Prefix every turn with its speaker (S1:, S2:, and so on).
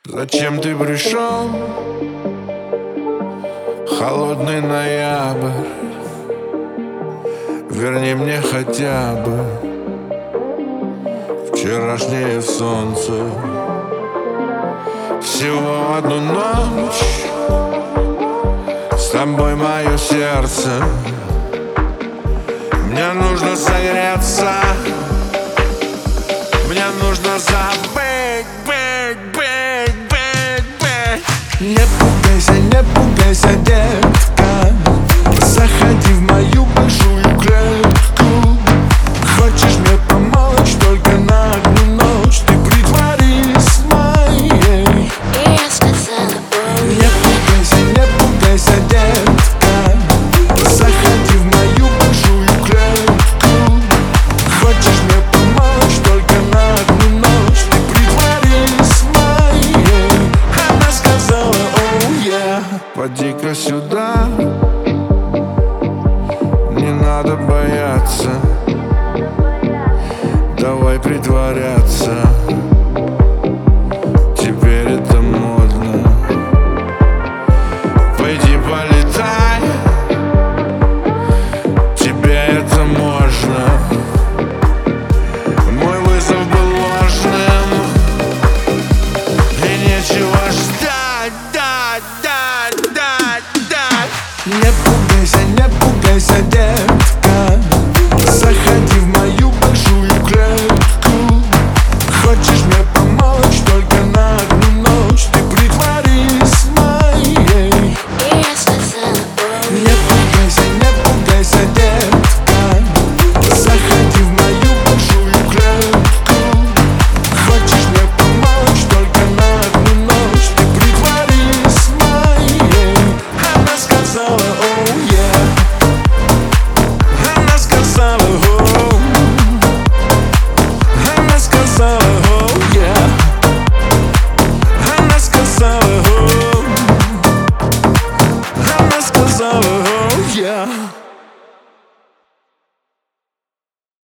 S1: Зачем ты пришел? Холодный ноябрь. Верни мне хотя бы вчерашнее солнце. Всего одну ночь с тобой мое сердце. Мне нужно согреться, мне нужно забыть.
S2: Не пугайся, детка, заходи в мою